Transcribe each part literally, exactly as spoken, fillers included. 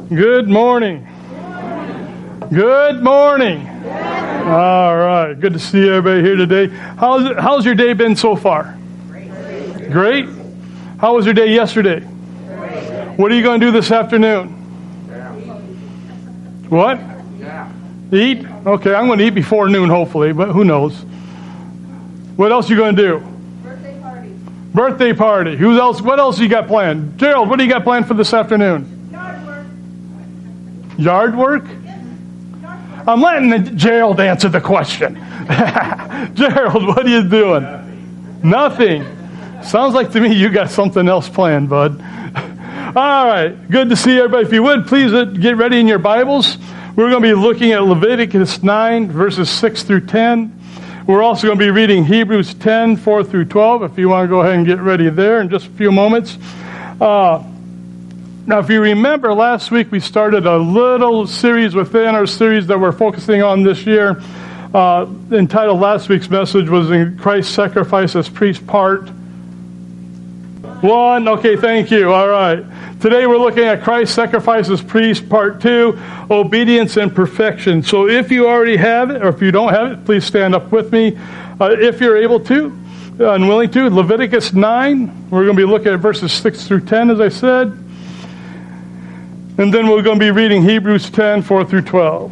Good morning. Good morning. All right. Good to see everybody here today. How's it, how's your day been so far? Great. Great? How was your day yesterday? Great. What are you going to do this afternoon? Yeah. What? Yeah. Eat? Okay, I'm going to eat before noon, hopefully, but who knows? What else are you going to do? Birthday party. Birthday party. Who else? What else you got planned? Gerald, what do you got planned for this afternoon? Yard work. Yard work? Yes. Yard work. I'm letting Gerald answer the question. Gerald, what are you doing? Nothing. Nothing. Sounds like to me you got something else planned, bud. All right. Good to see everybody. If you would, please get ready in your Bibles. We're going to be looking at Leviticus nine, verses six through ten. We're also going to be reading Hebrews ten, four through twelve, if you want to go ahead and get ready there in just a few moments. Uh, now, if you remember, last week we started a little series within our series that we're focusing on this year. Uh, entitled last week's message was in Christ's Sacrifice as Priest Part One. Okay, thank you. All right. Today we're looking at Christ's Sacrifice as Priest Part Two, Obedience and Perfection. So if you already have it, or if you don't have it, please stand up with me. Uh, if you're able to, uh, and willing to, Leviticus nine. We're going to be looking at verses six through ten, as I said. And then we're going to be reading Hebrews ten, four through twelve.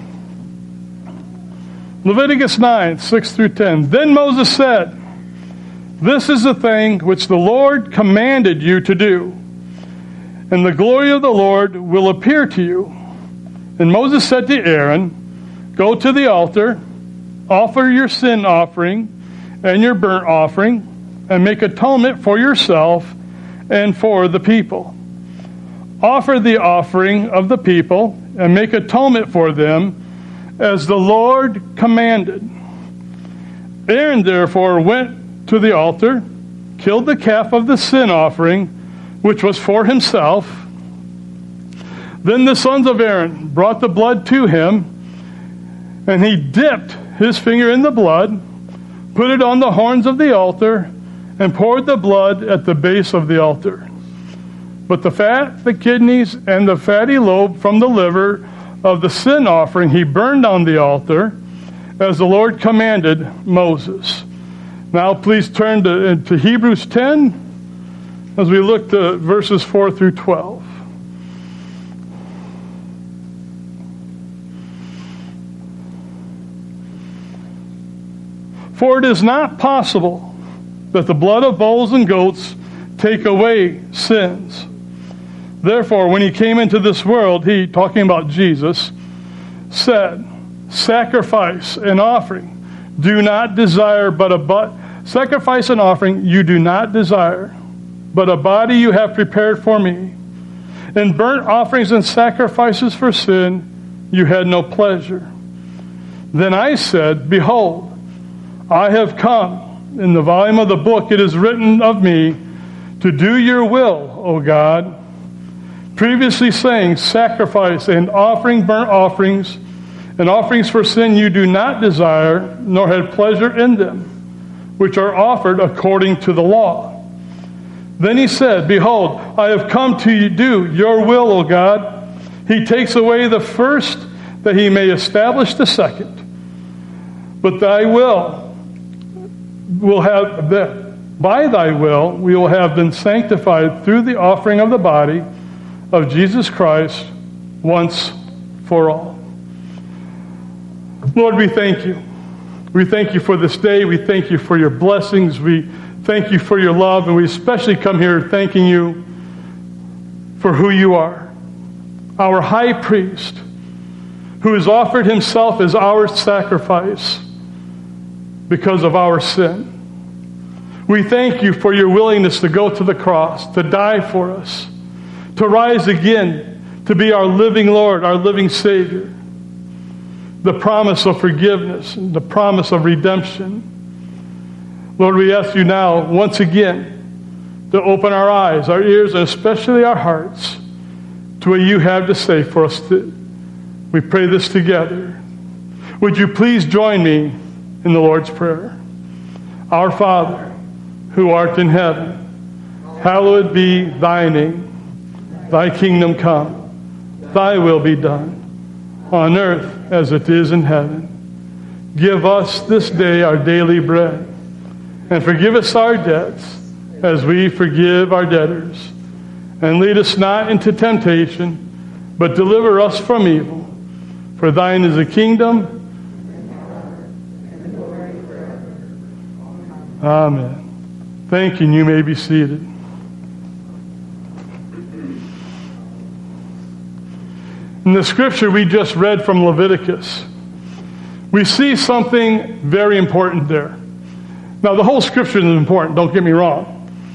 Leviticus nine, six through ten. Then Moses said, "This is the thing which the Lord commanded you to do, and the glory of the Lord will appear to you." And Moses said to Aaron, "Go to the altar, offer your sin offering and your burnt offering, and make atonement for yourself and for the people. Offer the offering of the people and make atonement for them as the Lord commanded." Aaron therefore went to the altar, killed the calf of the sin offering, which was for himself. Then the sons of Aaron brought the blood to him, and he dipped his finger in the blood, put it on the horns of the altar, and poured the blood at the base of the altar. But the fat, the kidneys, and the fatty lobe from the liver of the sin offering he burned on the altar, as the Lord commanded Moses. Now please turn to, to Hebrews ten, as we look to verses four through twelve. "For it is not possible that the blood of bulls and goats take away sins. Therefore, when he came into this world, he," talking about Jesus, "said, 'Sacrifice and offering do not desire, but a but sacrifice and offering you do not desire, but a body you have prepared for me. In burnt offerings and sacrifices for sin you had no pleasure.' Then I said, 'Behold, I have come. In the volume of the book it is written of me to do your will, O God.' Previously saying, 'Sacrifice and offering, burnt offerings, and offerings for sin you do not desire, nor had pleasure in them, which are offered according to the law.' Then he said, 'Behold, I have come to do your will, O God.' He takes away the first, that he may establish the second. But thy will will have that by thy will we will have been sanctified through the offering of the body of Jesus Christ once for all." Lord, we thank you. We thank you for this day. We thank you for your blessings. We thank you for your love. And we especially come here thanking you for who you are. Our high priest, who has offered himself as our sacrifice because of our sin. We thank you for your willingness to go to the cross, to die for us, to rise again, to be our living Lord, our living Savior. The promise of forgiveness, and the promise of redemption. Lord, we ask you now, once again, to open our eyes, our ears, and especially our hearts to what you have to say for us. To, we pray this together. Would you please join me in the Lord's Prayer? Our Father, who art in heaven, hallowed be thy name. Thy kingdom come. thy will be done, on earth as it is in heaven. Give us this day our daily bread, and forgive us our debts as we forgive our debtors. And lead us not into temptation, but deliver us from evil. For thine is the kingdom. Amen. Thank you, and you may be seated. In the scripture we just read from Leviticus, we see something very important there. Now, the whole scripture is important, don't get me wrong.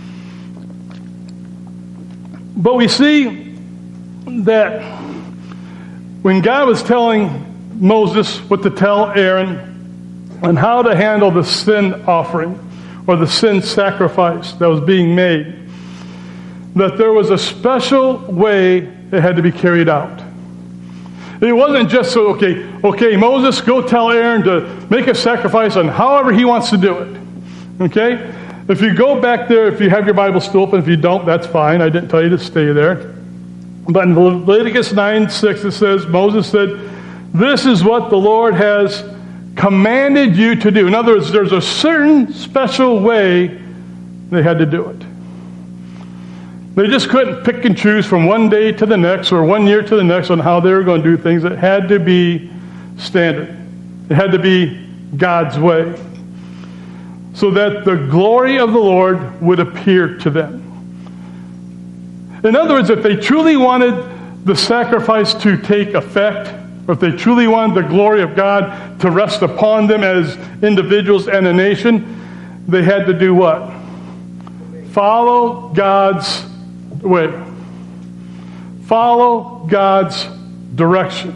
But we see that when God was telling Moses what to tell Aaron on how to handle the sin offering or the sin sacrifice that was being made, that there was a special way it had to be carried out. It wasn't just so, okay, okay, Moses, go tell Aaron to make a sacrifice on however he wants to do it. Okay? If you go back there, if you have your Bible still open, if you don't, that's fine. I didn't tell you to stay there. But in Leviticus nine six, it says, Moses said, this is what the Lord has commanded you to do. In other words, there's a certain special way they had to do it. They just couldn't pick and choose from one day to the next or one year to the next on how they were going to do things. It had to be standard. It had to be God's way, so that the glory of the Lord would appear to them. In other words, if they truly wanted the sacrifice to take effect, or if they truly wanted the glory of God to rest upon them as individuals and a nation, they had to do what? Follow God's way. Follow God's direction.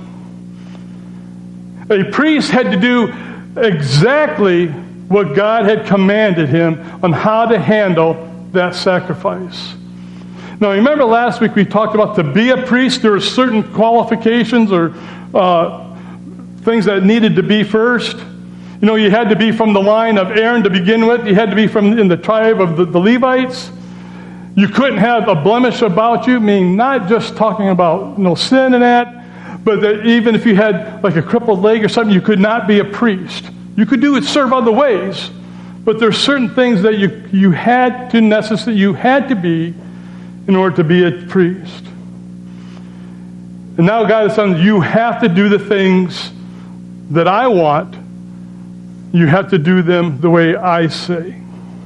A priest had to do exactly what God had commanded him on how to handle that sacrifice. Now, remember last week we talked about to be a priest, there were certain qualifications or uh, things that needed to be first. You know, you had to be from the line of Aaron to begin with. You had to be from in the tribe of the, the Levites. You couldn't have a blemish about you, meaning not just talking about you know, sin and that, but that even if you had like a crippled leg or something, you could not be a priest. You could do it, serve other ways, but there's certain things that you you had to necessary you had to be in order to be a priest. And now God is saying, you have to do the things that I want. You have to do them the way I say.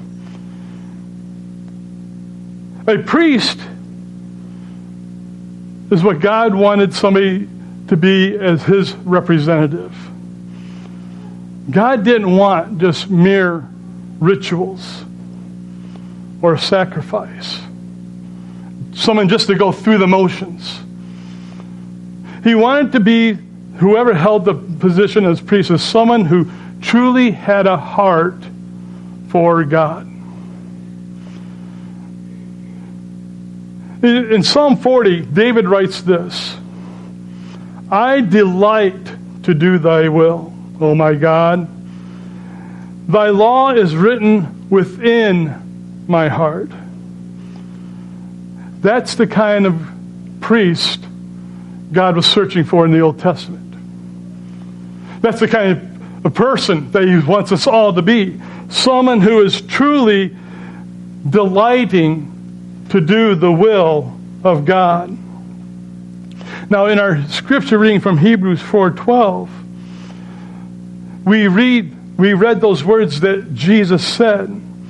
A priest is what God wanted somebody to be as his representative. God didn't want just mere rituals or sacrifice. Someone just to go through the motions. He wanted to be, whoever held the position as priest, as someone who truly had a heart for God. In Psalm forty, David writes this, I delight to do thy will, O my God. Thy law is written within my heart. That's the kind of priest God was searching for in the Old Testament. That's the kind of a person that he wants us all to be. Someone who is truly delighting to do the will of God. Now, in our scripture reading from Hebrews four twelve, we read we read those words that Jesus said.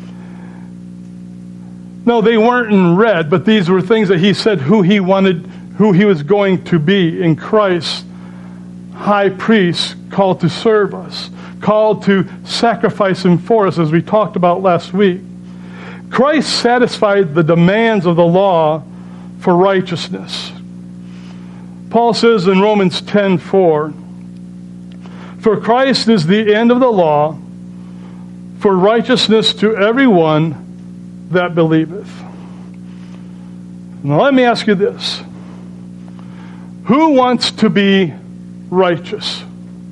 No, they weren't in red, but these were things that he said who he wanted, who he was going to be in Christ, high priest, called to serve us, called to sacrifice him for us, as we talked about last week. Christ satisfied the demands of the law for righteousness. Paul says in Romans ten four, for Christ is the end of the law for righteousness to everyone that believeth. Now let me ask you this. Who wants to be righteous?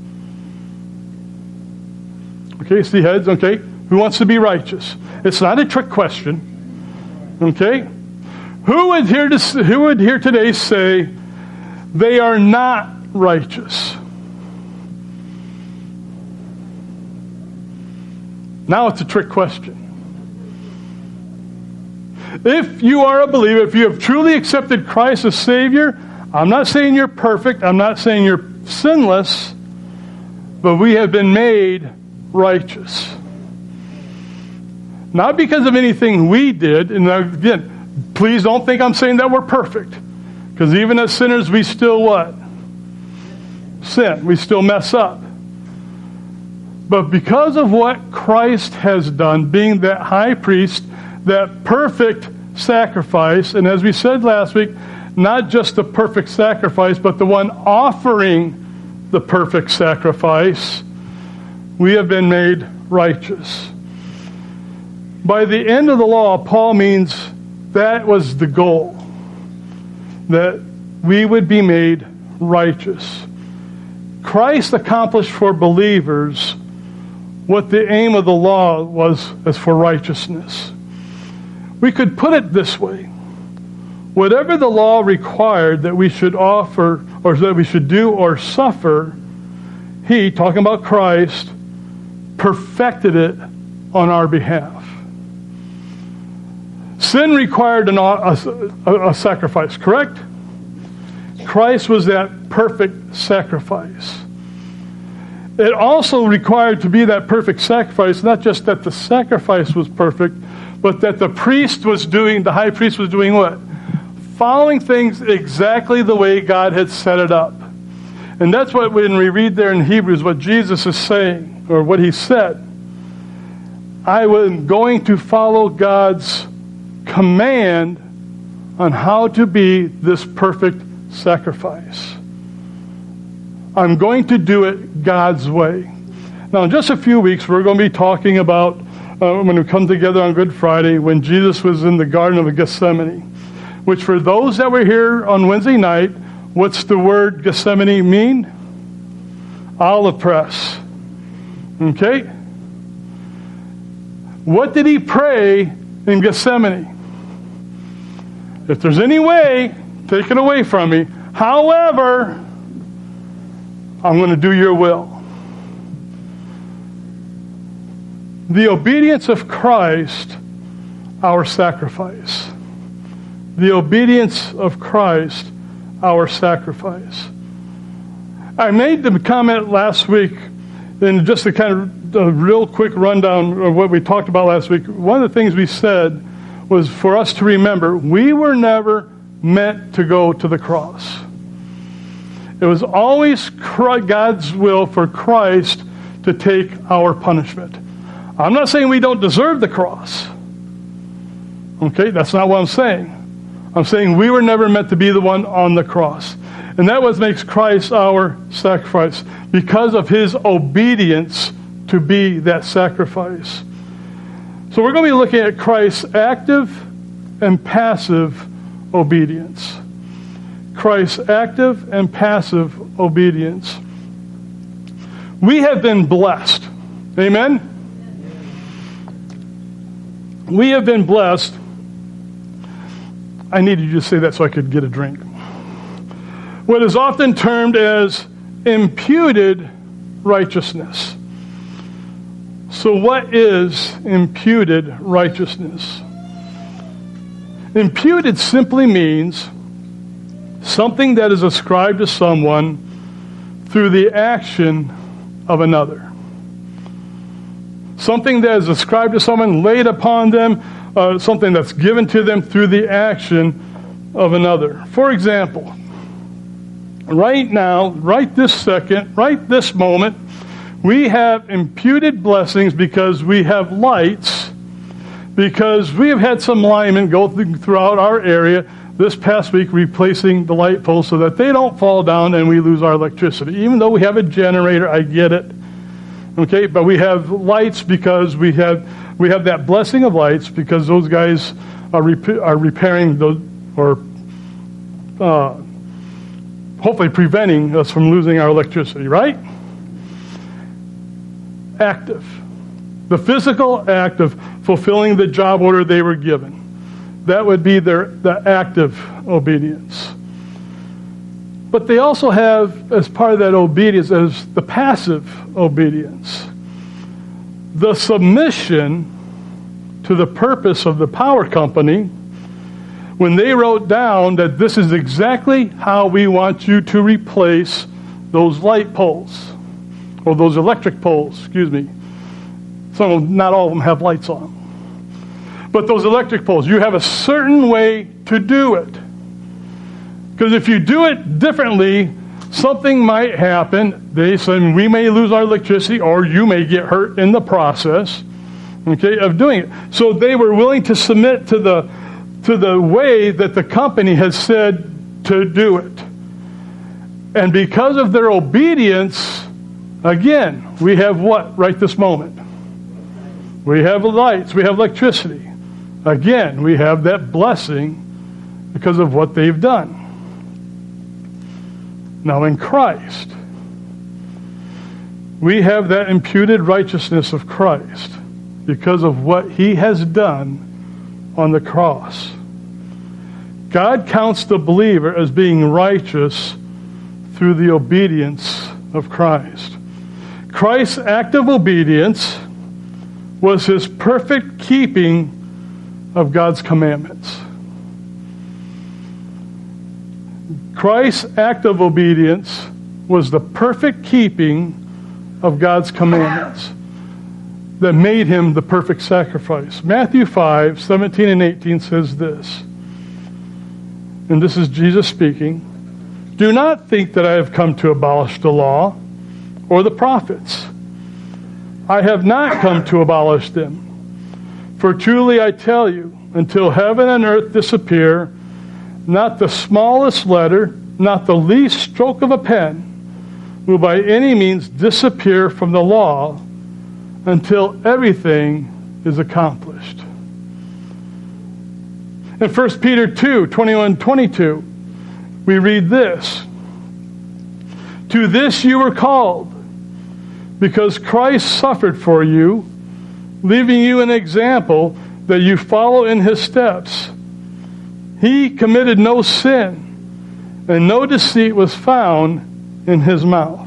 Okay, see heads, okay. Who wants to be righteous? It's not a trick question. Okay? Who would here to, who would here today say, They are not righteous. Now it's a trick question. If you are a believer, if you have truly accepted Christ as Savior, I'm not saying you're perfect, I'm not saying you're sinless, but we have been made righteous. Not because of anything we did, and again, please don't think I'm saying that we're perfect. Because even as sinners, we still what? Sin. We still mess up. But because of what Christ has done, being that high priest, that perfect sacrifice, and as we said last week, not just the perfect sacrifice, but the one offering the perfect sacrifice, we have been made righteous. By the end of the law, Paul means that was the goal, that we would be made righteous. Christ accomplished for believers what the aim of the law was as for righteousness. We could put it this way. Whatever the law required that we should offer, or that we should do or suffer, he, talking about Christ, perfected it on our behalf. Sin required an, a, a, a sacrifice, correct? Christ was that perfect sacrifice. It also required to be that perfect sacrifice, not just that the sacrifice was perfect, but that the priest was doing, the high priest was doing what? Following things exactly the way God had set it up. And that's what when we read there in Hebrews, what Jesus is saying, or what he said. I am going to follow God's command on how to be this perfect sacrifice. I'm going to do it God's way. Now, in just a few weeks, we're going to be talking about uh, when we come together on Good Friday, when Jesus was in the Garden of Gethsemane, which for those that were here on Wednesday night, what's the word Gethsemane mean? Olive press. Okay? What did he pray in Gethsemane? If there's any way, take it away from me. However, I'm going to do your will. The obedience of Christ, our sacrifice. The obedience of Christ, our sacrifice. I made the comment last week, and just a kind of a real quick rundown of what we talked about last week. One of the things we said was for us to remember, we were never meant to go to the cross. It was always God's will for Christ to take our punishment. I'm not saying we don't deserve the cross. Okay, that's not what I'm saying. I'm saying we were never meant to be the one on the cross. And that what makes Christ our sacrifice, because of his obedience to be that sacrifice. So we're going to be looking at Christ's active and passive obedience. Christ's active and passive obedience. We have been blessed. Amen? We have been blessed. I needed you to say that so I could get a drink. What is often termed as imputed righteousness. So what is imputed righteousness? Imputed simply means something that is ascribed to someone through the action of another. Something that is ascribed to someone, laid upon them, uh, something that's given to them through the action of another. For example, right now, right this second, right this moment, we have imputed blessings because we have lights, because we have had some linemen go th- throughout our area this past week replacing the light poles so that they don't fall down and we lose our electricity. Even though we have a generator, I get it. Okay, but we have lights because we have we have that blessing of lights because those guys are rep- are repairing those, or uh, hopefully preventing us from losing our electricity, right? Active. The physical act of fulfilling the job order they were given. That would be their the active obedience. But they also have, as part of that obedience, as the passive obedience, the submission to the purpose of the power company when they wrote down that this is exactly how we want you to replace those light poles, or those electric poles, excuse me. Some of them, not all of them have lights on them. But those electric poles, you have a certain way to do it. Because if you do it differently, something might happen. They say we may lose our electricity, or you may get hurt in the process, okay, of doing it. So they were willing to submit to the to the way that the company has said to do it. And because of their obedience, again, we have what right this moment? We have lights, we have electricity. Again, we have that blessing because of what they've done. Now in Christ, we have that imputed righteousness of Christ because of what he has done on the cross. God counts the believer as being righteous through the obedience of Christ. Christ's act of obedience was his perfect keeping of God's commandments. Christ's act of obedience was the perfect keeping of God's commandments that made him the perfect sacrifice. Matthew five, seventeen and eighteen says this, and this is Jesus speaking, "Do not think that I have come to abolish the law or the prophets. I have not come to abolish them. For truly I tell you, until heaven and earth disappear, not the smallest letter, not the least stroke of a pen will by any means disappear from the law until everything is accomplished." In First Peter two, twenty-one, twenty-two, we read this, "To this you were called, because Christ suffered for you, leaving you an example that you follow in his steps. He committed no sin, and no deceit was found in his mouth."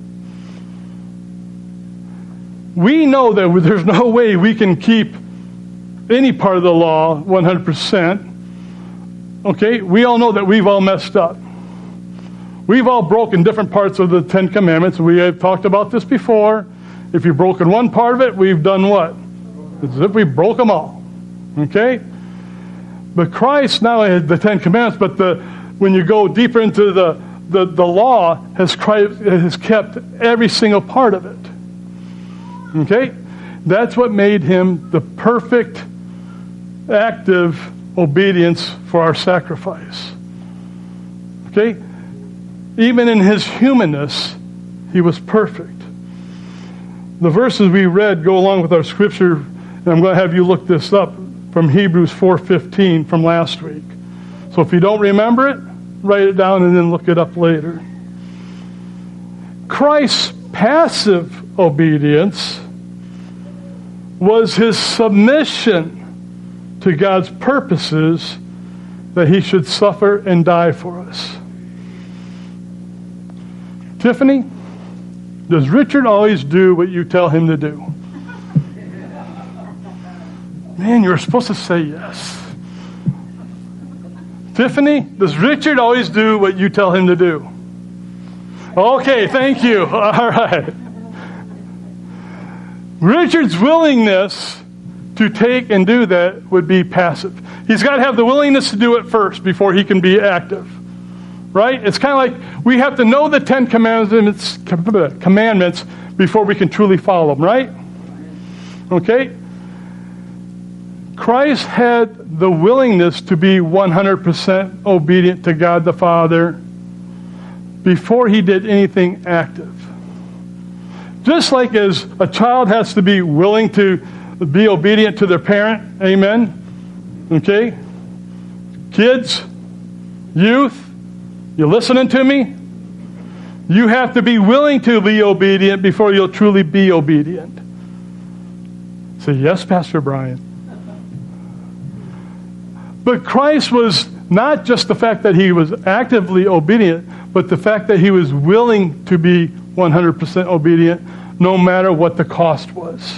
We know that there's no way we can keep any part of the law one hundred percent. Okay? We all know that we've all messed up. We've all broken different parts of the Ten Commandments. We have talked about this before. If you've broken one part of it, we've done what? It's as if we broke them all. Okay? But Christ not only had the Ten Commandments, but the when you go deeper into the, the, the law, has, Christ, has kept every single part of it. Okay? That's what made him the perfect active obedience for our sacrifice. Okay? Even in his humanness, he was perfect. The verses we read go along with our scripture, and I'm going to have you look this up from Hebrews four fifteen from last week. So if you don't remember it, write it down and then look it up later. Christ's passive obedience was his submission to God's purposes that he should suffer and die for us. Tiffany, does Richard always do what you tell him to do? Man, you were supposed to say yes. Tiffany, does Richard always do what you tell him to do? Okay, thank you. All right. Richard's willingness to take and do that would be passive. He's got to have the willingness to do it first before he can be active. Right? It's kind of like we have to know the Ten Commandments, commandments before we can truly follow them, right? Okay? Christ had the willingness to be one hundred percent obedient to God the Father before he did anything active. Just like as a child has to be willing to be obedient to their parent, amen? Okay? Kids, youth, you listening to me? You have to be willing to be obedient before you'll truly be obedient. Say, yes, Pastor Brian. But Christ was not just the fact that he was actively obedient, but the fact that he was willing to be one hundred percent obedient no matter what the cost was.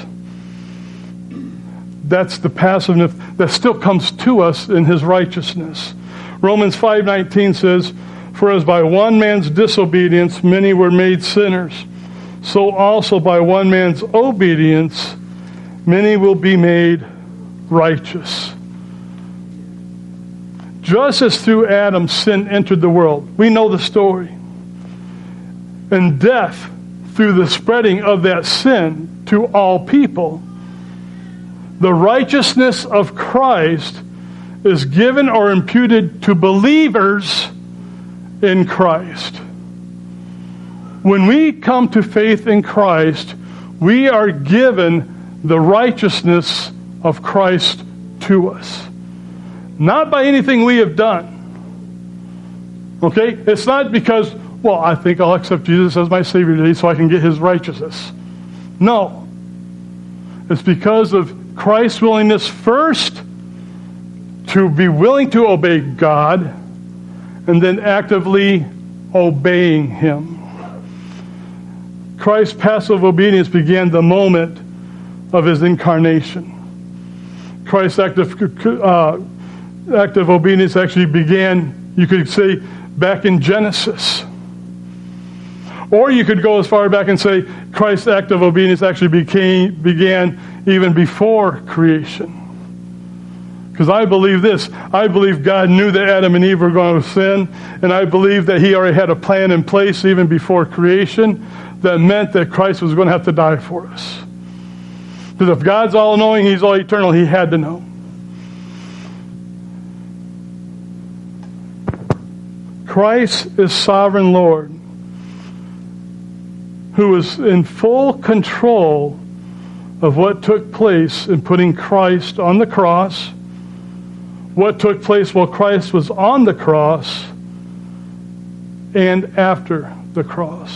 That's the passiveness that still comes to us in his righteousness. Romans five nineteen says, "For as by one man's disobedience many were made sinners, so also by one man's obedience many will be made righteous." Just as through Adam sin entered the world, we know the story, and death through the spreading of that sin to all people, the righteousness of Christ is given or imputed to believers in Christ. When we come to faith in Christ, we are given the righteousness of Christ to us. Not by anything we have done. Okay? It's not because, well, I think I'll accept Jesus as my Savior today so I can get his righteousness. No. It's because of Christ's willingness first to be willing to obey God and then actively obeying him. Christ's passive obedience began the moment of his incarnation. Christ's active, uh, active obedience actually began, you could say, back in Genesis. Or you could go as far back and say Christ's act of obedience actually became, began even before creation. Because I believe this. I believe God knew that Adam and Eve were going to sin, and I believe that he already had a plan in place even before creation that meant that Christ was going to have to die for us. Because if God's all-knowing, he's all-eternal, he had to know. Christ is sovereign Lord, who is in full control of what took place in putting Christ on the cross, what took place while Christ was on the cross, and after the cross.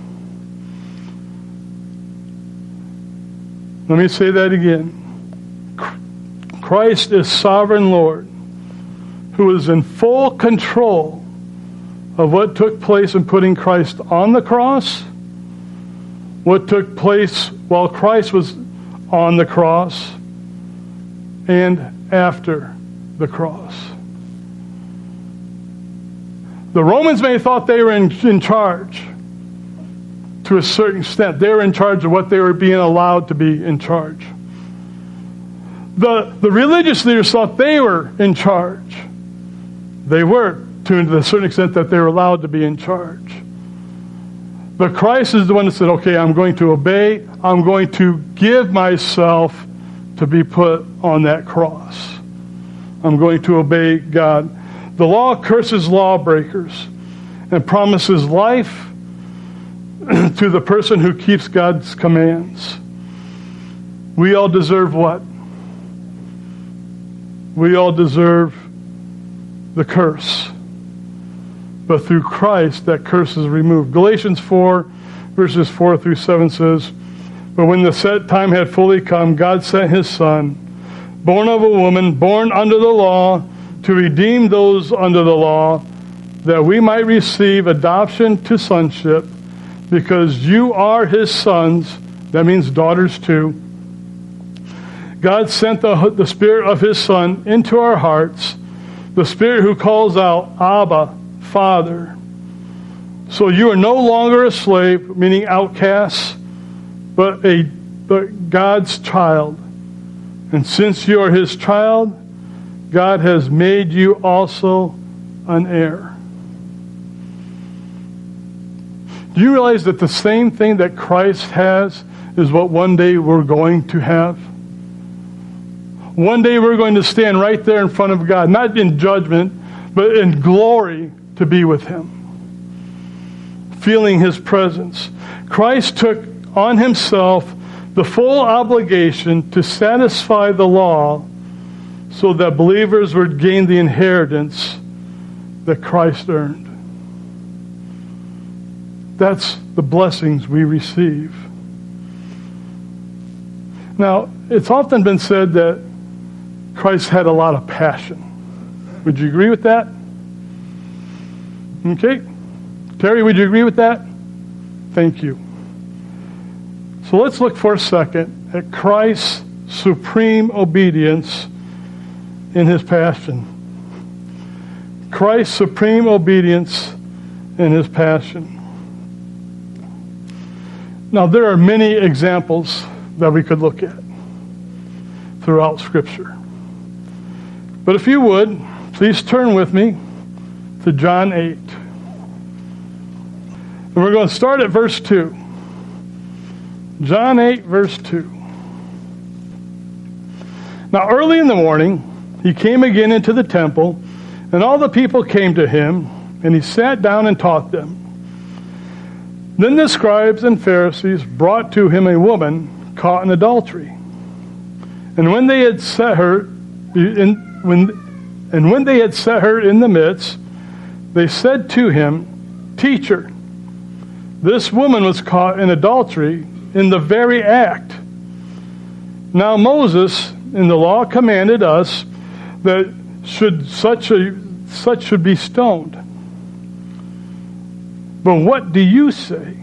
Let me say that again. Christ is sovereign Lord, who is in full control of what took place in putting Christ on the cross, what took place while Christ was on the cross, and after the cross. The Romans may have thought they were in, in charge to a certain extent. They were in charge of what they were being allowed to be in charge. The, the religious leaders thought they were in charge. They were, to a certain extent, that they were allowed to be in charge. But Christ is the one that said, okay, I'm going to obey. I'm going to give myself to be put on that cross. I'm going to obey God. The law curses lawbreakers and promises life to the person who keeps God's commands. We all deserve what? We all deserve the curse. But through Christ, that curse is removed. Galatians four, verses four through seven says, "But when the set time had fully come, God sent his Son, born of a woman, born under the law, to redeem those under the law, that we might receive adoption to sonship, because you are his sons." That means daughters too. God sent the, the Spirit of his Son into our hearts, the Spirit who calls out, "Abba, Father." So you are no longer a slave, meaning outcast, but a but God's child. And since you are his child, God has made you also an heir. Do you realize that the same thing that Christ has is what one day we're going to have? One day we're going to stand right there in front of God, not in judgment, but in glory to be with him, feeling his presence. Christ took on himself the full obligation to satisfy the law so that believers would gain the inheritance that Christ earned. That's the blessings we receive. Now, it's often been said that Christ had a lot of passion. Would you agree with that? Okay. Terry, would you agree with that? Thank you. So let's look for a second at Christ's supreme obedience in his passion. Christ's supreme obedience in his passion. Now, there are many examples that we could look at throughout Scripture. But if you would, please turn with me to John eight. And we're going to start at verse two. John eight, verse two. Now, early in the morning, he came again into the temple, and all the people came to him, and he sat down and taught them. Then the scribes and Pharisees brought to him a woman caught in adultery. And when they had set her in when and when they had set her in the midst, they said to him, Teacher, this woman was caught in adultery in the very act. Now Moses in the law commanded us that should such a such should be stoned. But what do you say?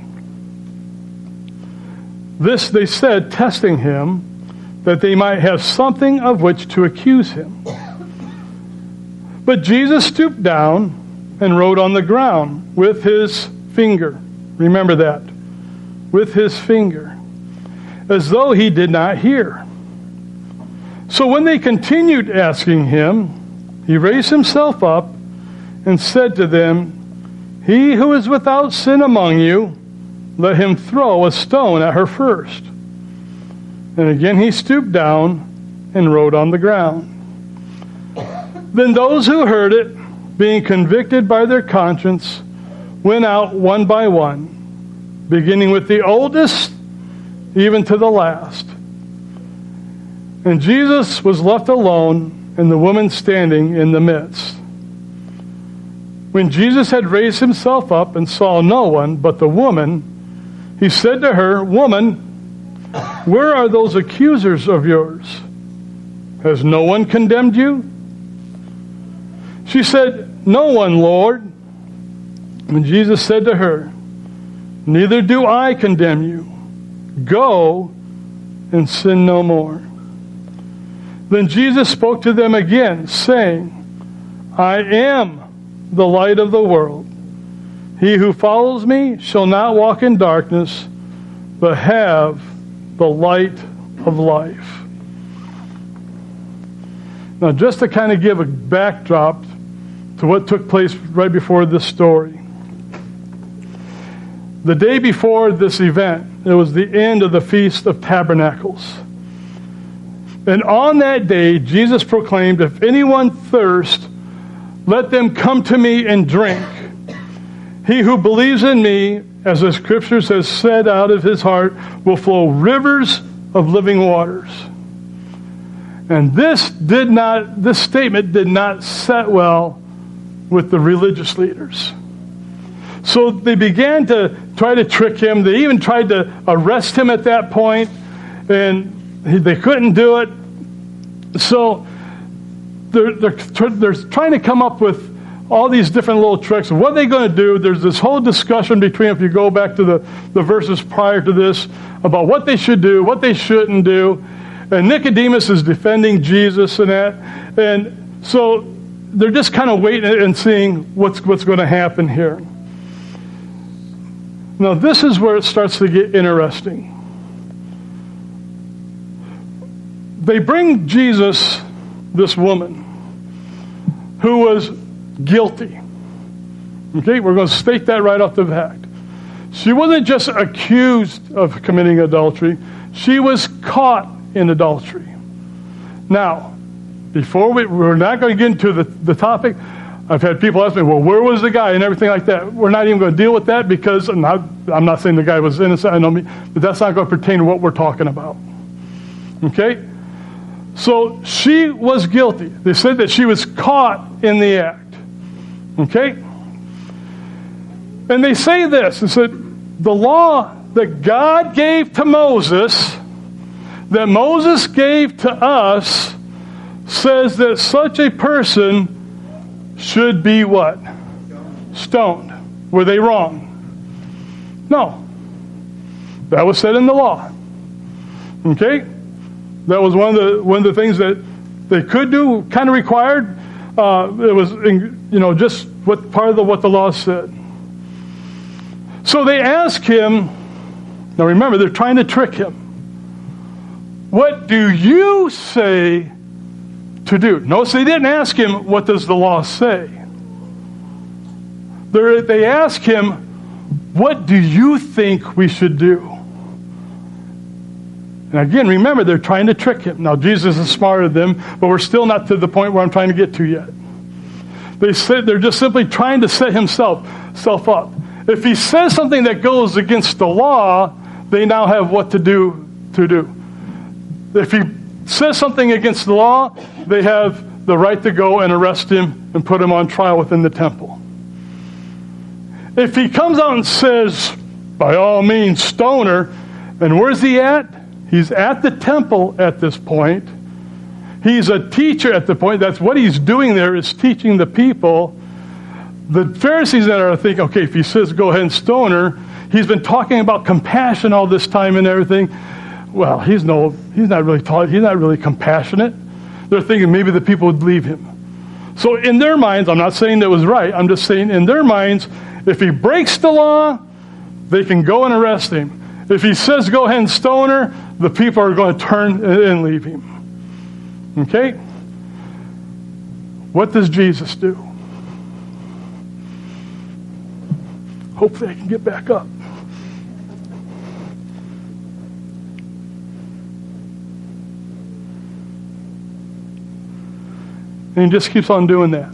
This they said, testing him, that they might have something of which to accuse him. But Jesus stooped down and wrote on the ground with his finger. Remember that. With his finger. As though he did not hear. So when they continued asking him, he raised himself up and said to them, He who is without sin among you, let him throw a stone at her first. And again he stooped down and wrote on the ground. Then those who heard it, being convicted by their conscience, went out one by one, beginning with the oldest, even to the last. And Jesus was left alone, and the woman standing in the midst. When Jesus had raised himself up and saw no one but the woman, he said to her, Woman, where are those accusers of yours? Has no one condemned you? She said, No one, Lord. And Jesus said to her, Neither do I condemn you. Go and sin no more. Then Jesus spoke to them again, saying, I am the light of the world. He who follows me shall not walk in darkness, but have the light of life. Now, just to kind of give a backdrop to what took place right before this story. The day before this event, it was the end of the Feast of Tabernacles. And on that day, Jesus proclaimed, If anyone thirst, let them come to me and drink. He who believes in me, as the Scriptures has said, out of his heart will flow rivers of living waters. And this did not, this statement did not set well with the religious leaders. So they began to try to trick him. They even tried to arrest him at that point, and they couldn't do it. So they're, they're, they're trying to come up with all these different little tricks. What are they going to do? There's this whole discussion between, if you go back to the, the verses prior to this, about what they should do, what they shouldn't do. And Nicodemus is defending Jesus and that. And so they're just kind of waiting and seeing what's, what's going to happen here. Now, this is where it starts to get interesting. They bring Jesus, this woman, who was guilty. Okay, we're going to state that right off the bat. She wasn't just accused of committing adultery. She was caught in adultery. Now, before we, we're not going to get into the, the topic, I've had people ask me, well, where was the guy and everything like that. We're not even going to deal with that because I'm not, I'm not saying the guy was innocent, I know me, but that's not going to pertain to what we're talking about. Okay? So she was guilty. They said that she was caught in the act. Okay? And they say this. They said, the law that God gave to Moses, that Moses gave to us, says that such a person should be what? Stoned. Were they wrong? No. That was said in the law. Okay? That was one of the one of the things that they could do, kind of required. Uh, it was, you know, just what part of the, what the law said. So they ask him. Now remember, they're trying to trick him. What do you say to do? Notice they didn't ask him, what does the law say? They're, they ask him, what do you think we should do? And again, remember, they're trying to trick him. Now, Jesus is smarter than them, but we're still not to the point where I'm trying to get to yet. They said they're just simply trying to set himself self up. If he says something that goes against the law, they now have what to do to do. If he says something against the law, they have the right to go and arrest him and put him on trial within the temple. If he comes out and says, by all means, stone her, and where's he at? He's at the temple at this point. He's a teacher at the point. That's what he's doing there, is teaching the people. The Pharisees that are thinking, okay, if he says go ahead and stone her, he's been talking about compassion all this time and everything. Well, he's no, he's not really taught, he's not really compassionate. They're thinking maybe the people would leave him. So in their minds, I'm not saying that was right. I'm just saying in their minds, if he breaks the law, they can go and arrest him. If he says go ahead and stone her, the people are going to turn and leave him. Okay? What does Jesus do? Hopefully I can get back up. And he just keeps on doing that.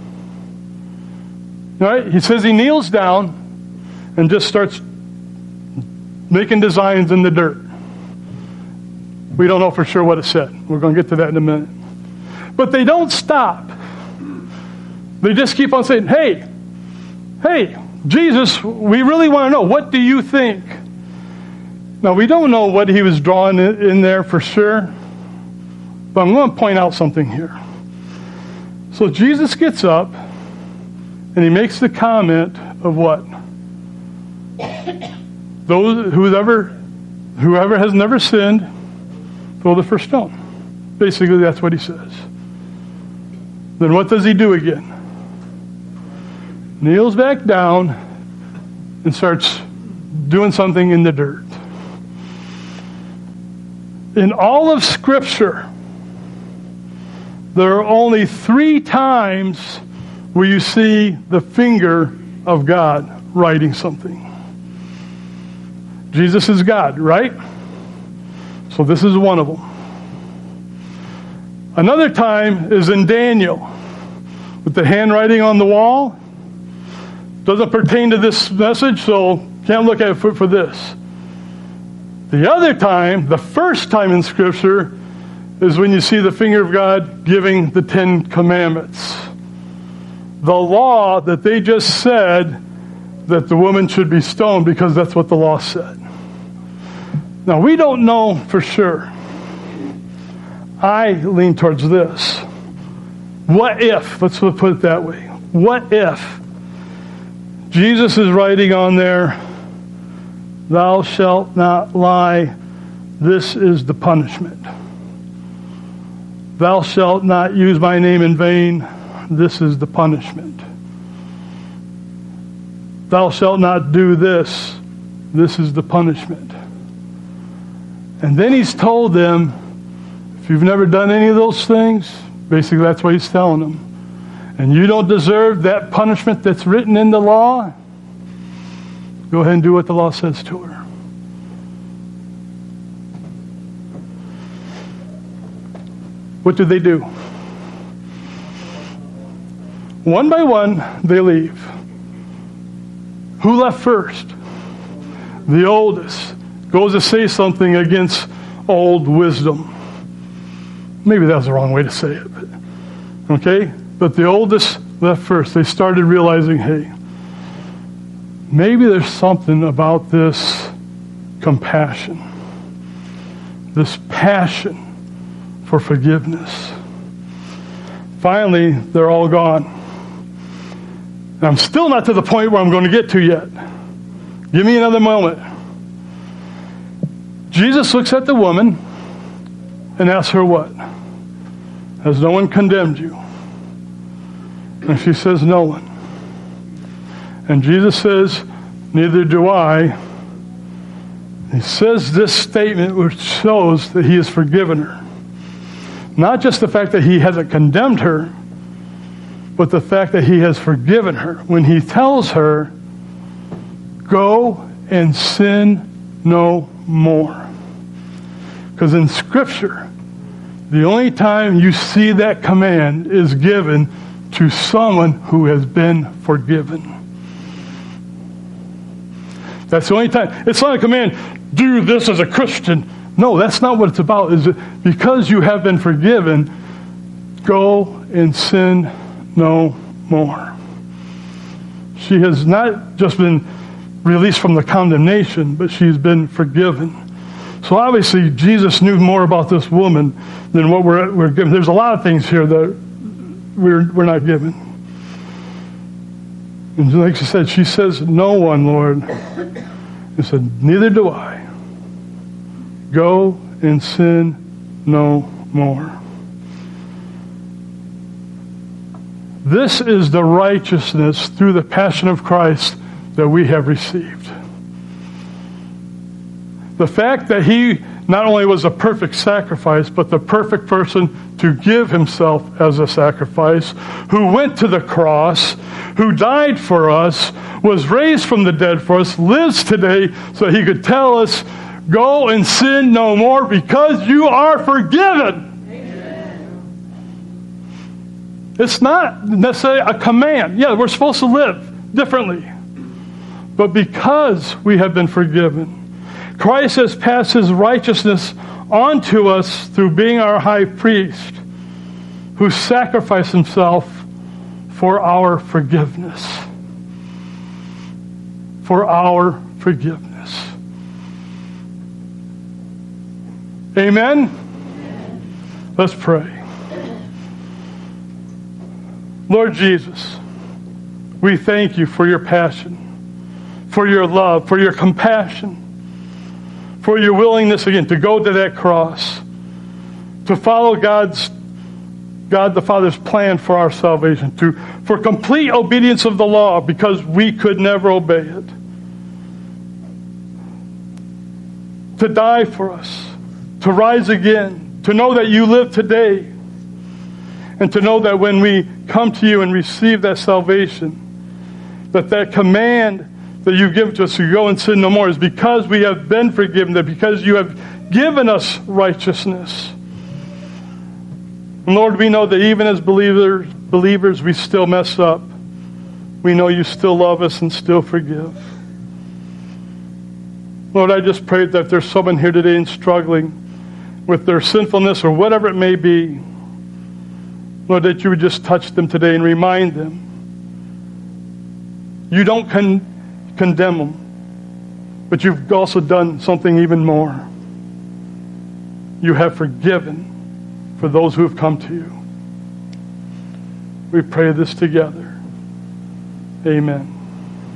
All right? He says he kneels down and just starts making designs in the dirt. We don't know for sure what it said. We're going to get to that in a minute. But they don't stop. They just keep on saying, hey, hey, Jesus, we really want to know, what do you think? Now, we don't know what he was drawing in there for sure, but I'm going to point out something here. So Jesus gets up, and he makes the comment of what? Those whoever, whoever has never sinned, throw the first stone. Basically, that's what he says. Then what does he do again? Kneels back down and starts doing something in the dirt. In all of Scripture, there are only three times where you see the finger of God writing something. Jesus is God, right? So this is one of them. Another time is in Daniel with the handwriting on the wall. Doesn't pertain to this message, so can't look at it for, for this. The other time, the first time in Scripture, is when you see the finger of God giving the Ten Commandments. The law that they just said that the woman should be stoned because that's what the law said. Now, we don't know for sure. I lean towards this. What if, let's put it that way, what if Jesus is writing on there, thou shalt not lie, this is the punishment. Thou shalt not use my name in vain, this is the punishment. Thou shalt not do this, this is the punishment. And then he's told them, if you've never done any of those things, basically that's what he's telling them, and you don't deserve that punishment that's written in the law, go ahead and do what the law says to her. What did they do? One by one, they leave. Who left first? The oldest goes to say something against old wisdom. Maybe that was the wrong way to say it. But, okay? But the oldest left first. They started realizing, hey, maybe there's something about this compassion, this passion for forgiveness. Finally, they're all gone. And I'm still not to the point where I'm going to get to yet. Give me another moment. Jesus looks at the woman and asks her what? Has no one condemned you? And she says, no one. And Jesus says, neither do I. He says this statement which shows that he has forgiven her. Not just the fact that he hasn't condemned her, but the fact that he has forgiven her. When he tells her, go and sin no more. Because in Scripture, the only time you see that command is given to someone who has been forgiven. That's the only time. It's not a command, do this as a Christian. No, that's not what it's about. Is it because you have been forgiven, go and sin no more. She has not just been released from the condemnation, but she's been forgiven. So obviously, Jesus knew more about this woman than what we're, we're given. There's a lot of things here that we're, we're not given. And like she said, she says, no one, Lord. He said, neither do I. Go and sin no more. This is the righteousness through the passion of Christ that we have received. The fact that he not only was a perfect sacrifice, but the perfect person to give himself as a sacrifice, who went to the cross, who died for us, was raised from the dead for us, lives today so he could tell us, go and sin no more because you are forgiven. Amen. It's not necessarily a command. Yeah, we're supposed to live differently. But because we have been forgiven, Christ has passed his righteousness on to us through being our high priest who sacrificed himself for our forgiveness. For our forgiveness. Amen? Amen? Let's pray. Lord Jesus, we thank you for your passion, for your love, for your compassion, for your willingness, again, to go to that cross, to follow God's, God the Father's plan for our salvation, to for complete obedience of the law because we could never obey it, to die for us, to rise again, to know that you live today, and to know that when we come to you and receive that salvation, that that command that you give to us to go and sin no more is because we have been forgiven, that because you have given us righteousness. And Lord, we know that even as believers, believers, we still mess up. We know you still love us and still forgive. Lord, I just pray that if there's someone here today and struggling with their sinfulness or whatever it may be, Lord, that you would just touch them today and remind them. You don't con- condemn them, but you've also done something even more. You have forgiven for those who have come to you. We pray this together. Amen.